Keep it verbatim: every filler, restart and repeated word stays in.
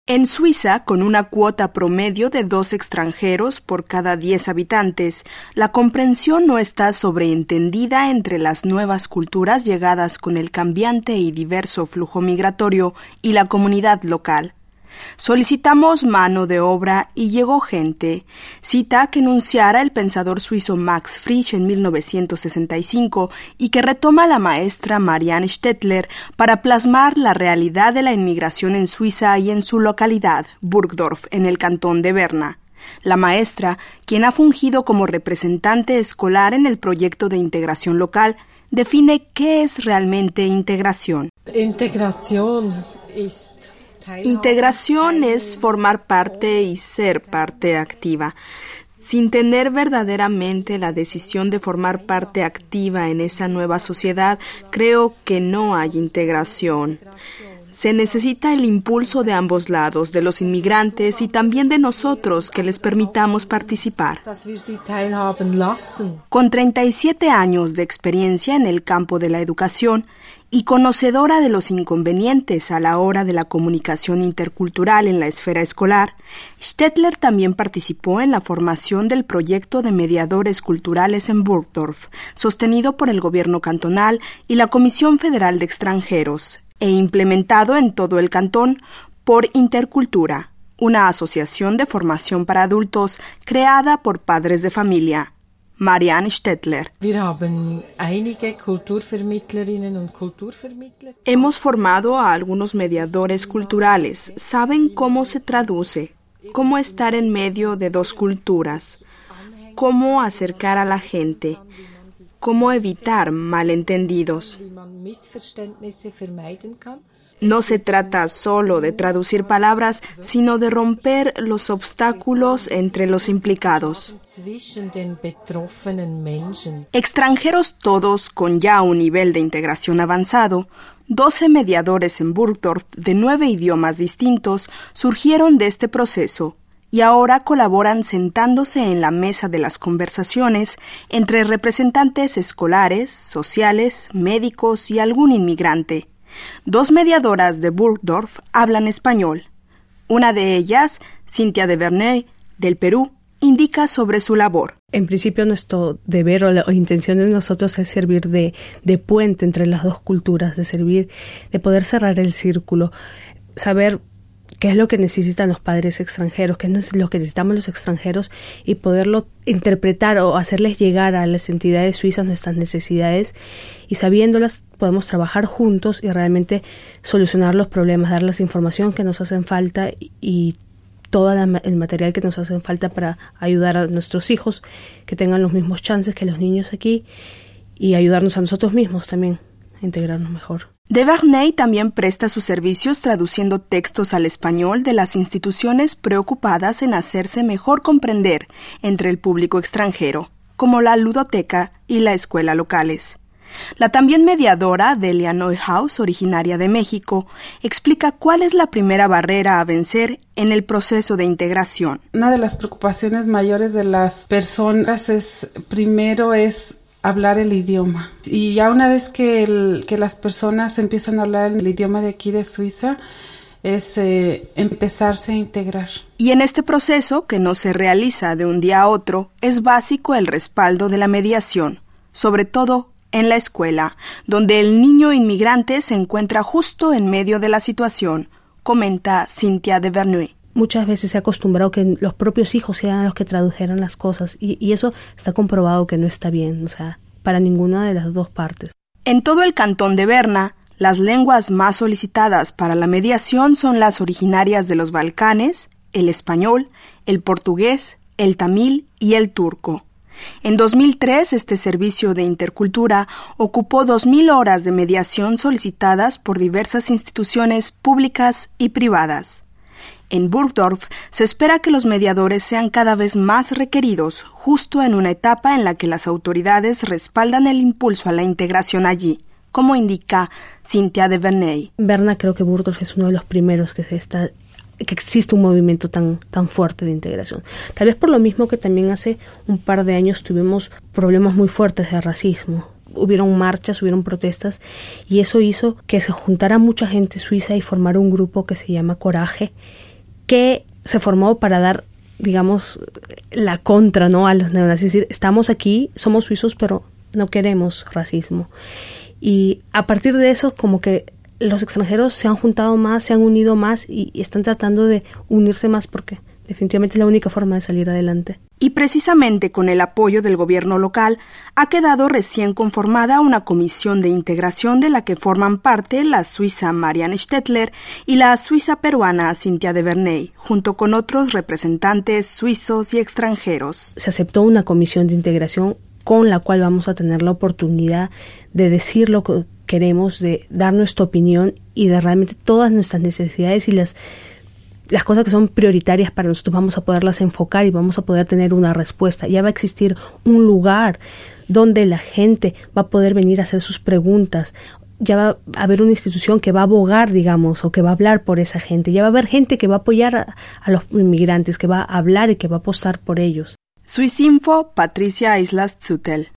En Suiza, con una cuota promedio de dos extranjeros por cada diez habitantes, la comprensión no está sobreentendida entre las nuevas culturas llegadas con el cambiante y diverso flujo migratorio y la comunidad local. Solicitamos mano de obra y llegó gente, cita que enunciara el pensador suizo Max Frisch en mil novecientos sesenta y cinco y que retoma la maestra Marianne Stettler para plasmar la realidad de la inmigración en Suiza y en su localidad, Burgdorf, en el cantón de Berna. La maestra, quien ha fungido como representante escolar en el proyecto de integración local, define qué es realmente integración. Integración es... Integración es formar parte y ser parte activa. Sin tener verdaderamente la decisión de formar parte activa en esa nueva sociedad, creo que no hay integración. Se necesita el impulso de ambos lados, de los inmigrantes y también de nosotros, que les permitamos participar. Con treinta y siete años de experiencia en el campo de la educación y conocedora de los inconvenientes a la hora de la comunicación intercultural en la esfera escolar, Stettler también participó en la formación del proyecto de mediadores culturales en Burgdorf, sostenido por el gobierno cantonal y la Comisión Federal de Extranjeros, e implementado en todo el cantón por Intercultura, una asociación de formación para adultos creada por padres de familia. Marianne Stettler. Hemos formado a algunos mediadores culturales. Saben cómo se traduce, cómo estar en medio de dos culturas, cómo acercar a la gente, cómo evitar malentendidos. No se trata solo de traducir palabras, sino de romper los obstáculos entre los implicados. Extranjeros todos con ya un nivel de integración avanzado, doce mediadores en Burgdorf de nueve idiomas distintos surgieron de este proceso y ahora colaboran sentándose en la mesa de las conversaciones entre representantes escolares, sociales, médicos y algún inmigrante. Dos mediadoras de Burgdorf hablan español. Una de ellas, Cynthia de Verneuil, del Perú, indica sobre su labor. En principio nuestro deber o la o intención de nosotros es servir de, de puente entre las dos culturas, de servir, de poder cerrar el círculo, saber qué es lo que necesitan los padres extranjeros, qué es lo que necesitamos los extranjeros y poderlo interpretar o hacerles llegar a las entidades suizas nuestras necesidades y sabiéndolas podemos trabajar juntos y realmente solucionar los problemas, darles información que nos hacen falta y, y todo la, el material que nos hacen falta para ayudar a nuestros hijos que tengan los mismos chances que los niños aquí y ayudarnos a nosotros mismos también a integrarnos mejor. De Verneuil también presta sus servicios traduciendo textos al español de las instituciones preocupadas en hacerse mejor comprender entre el público extranjero, como la ludoteca y la escuela locales. La también mediadora Delia Neuhaus, originaria de México, explica cuál es la primera barrera a vencer en el proceso de integración. Una de las preocupaciones mayores de las personas es, primero es hablar el idioma. Y ya una vez que, el, que las personas empiezan a hablar el idioma de aquí de Suiza, es eh, empezarse a integrar. Y en este proceso, que no se realiza de un día a otro, es básico el respaldo de la mediación, sobre todo en la escuela, donde el niño inmigrante se encuentra justo en medio de la situación, comenta Cynthia de Verneuil. Muchas veces se ha acostumbrado que los propios hijos sean los que tradujeran las cosas y, y eso está comprobado que no está bien, o sea, para ninguna de las dos partes. En todo el cantón de Berna, las lenguas más solicitadas para la mediación son las originarias de los Balcanes, el español, el portugués, el tamil y el turco. En dos mil tres, este servicio de intercultura ocupó dos mil horas de mediación solicitadas por diversas instituciones públicas y privadas. En Burgdorf se espera que los mediadores sean cada vez más requeridos, justo en una etapa en la que las autoridades respaldan el impulso a la integración allí, como indica Cynthia de Verneuil. Berna, creo que Burgdorf es uno de los primeros que se está que existe un movimiento tan tan fuerte de integración. Tal vez por lo mismo que también hace un par de años tuvimos problemas muy fuertes de racismo. Hubieron marchas, hubieron protestas y eso hizo que se juntara mucha gente suiza y formara un grupo que se llama Coraje, que se formó para dar, digamos, la contra, ¿no?, a los neonazis. Es decir, estamos aquí, somos suizos, pero no queremos racismo. Y a partir de eso, como que los extranjeros se han juntado más, se han unido más y, y están tratando de unirse más porque definitivamente es la única forma de salir adelante. Y precisamente con el apoyo del gobierno local ha quedado recién conformada una comisión de integración de la que forman parte la suiza Marianne Stettler y la suiza peruana Cynthia de Verney, junto con otros representantes suizos y extranjeros. Se aceptó una comisión de integración con la cual vamos a tener la oportunidad de decir lo que queremos, de dar nuestra opinión y de realmente todas nuestras necesidades y las las cosas que son prioritarias para nosotros vamos a poderlas enfocar y vamos a poder tener una respuesta. Ya va a existir un lugar donde la gente va a poder venir a hacer sus preguntas. Ya va a haber una institución que va a abogar, digamos, o que va a hablar por esa gente. Ya va a haber gente que va a apoyar a, a los inmigrantes, que va a hablar y que va a apostar por ellos. Swissinfo, Patricia Islas Zutel.